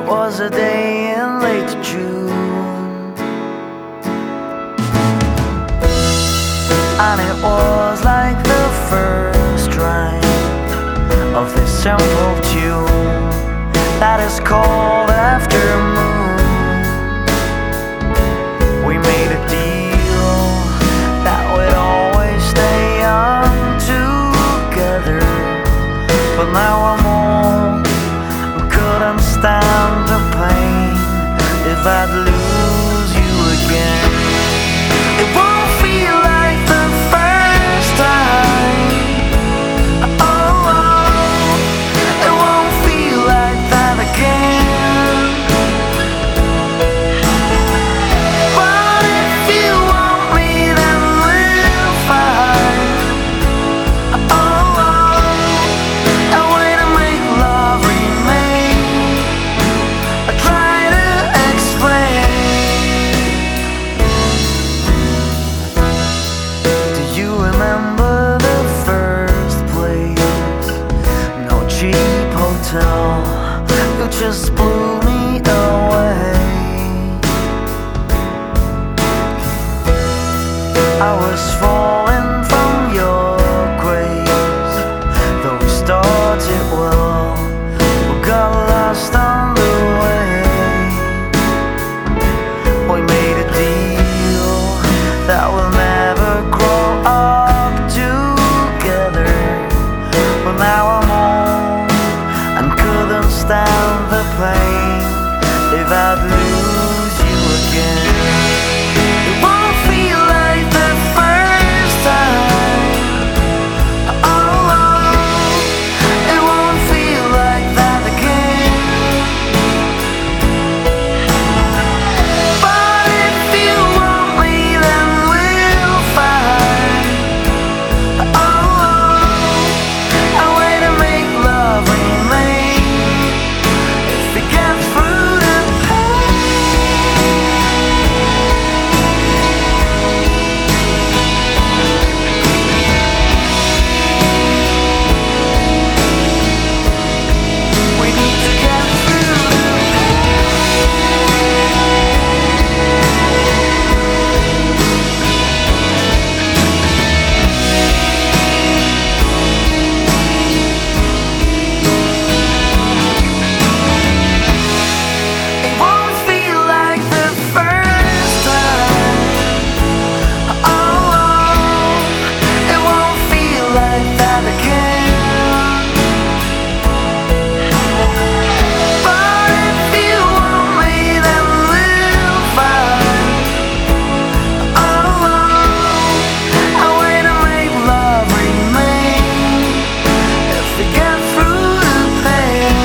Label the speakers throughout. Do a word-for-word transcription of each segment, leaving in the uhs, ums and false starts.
Speaker 1: was a day in late June, and it was like the first rhyme of this simple tune that is called Aftermoon. We made a deal that we'd always stay young together, but now I'm old and couldn't stand the pain if I'd lose you again. It won't feel like the first time. Oh, oh, it won't feel like that again. But if you want me, then we'll fight. Oh, oh, a way to make love remain. I try to explain. Do you remember the first place? No cheap hotel, you just blew me away. I was falling from your grace, though we started well, we got lost on the way. We made a deal that we'll never grow up together, but now I'm old and couldn't stand the pain if I'd lose you again. It won't feel like the first time. Oh, oh, it won't feel like that again. But if you want me, then we'll fight. Oh, oh, a way to make love remain. If we get through the pain. We need to get through the It won't feel like the first time. Oh, oh, it won't feel like that again. But if you want me, then we'll fight. Oh, oh, a way to make love remain. If we get through the pain.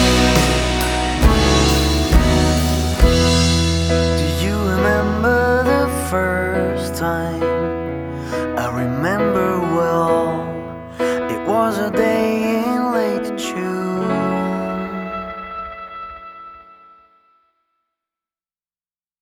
Speaker 1: Do you remember the first time? I remember